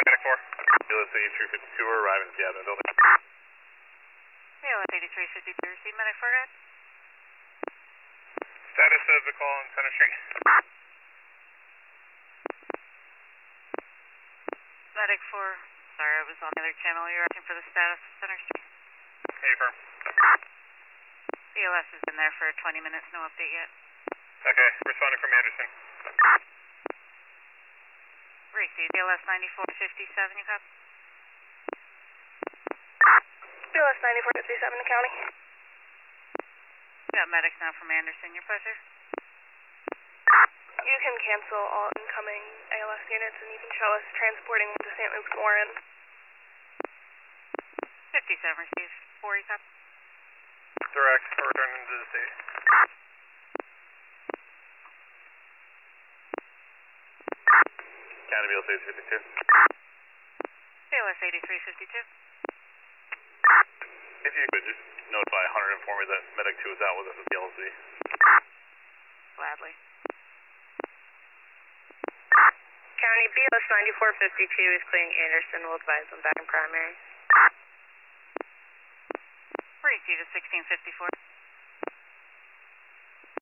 Medic 4. BLS 8352 are arriving at the admin building. BLS 8352, receive Medic 4, guys. Status of the call on Center Street. Medic 4, sorry, I was on the other channel. You're asking for the status of Center Street. Hey, firm. BLS has been there for 20 minutes, no update yet. Okay, responding from Anderson. Receive BLS 9457, you copy? BLS 9457 to county. Got medics now from Anderson, your pleasure. You can cancel all incoming ALS units and you can show us transporting to St. Luke's Warren. 57, receive 4, you copy? Direct, we're returning to the state. County BLS 8352. BLS 8352. If you could just notify Hunter and inform me that Medic 2 is out with us at the LZ. Gladly. County BLS 9452 is clearing Anderson. We'll advise them back in primary. Receive is 1654.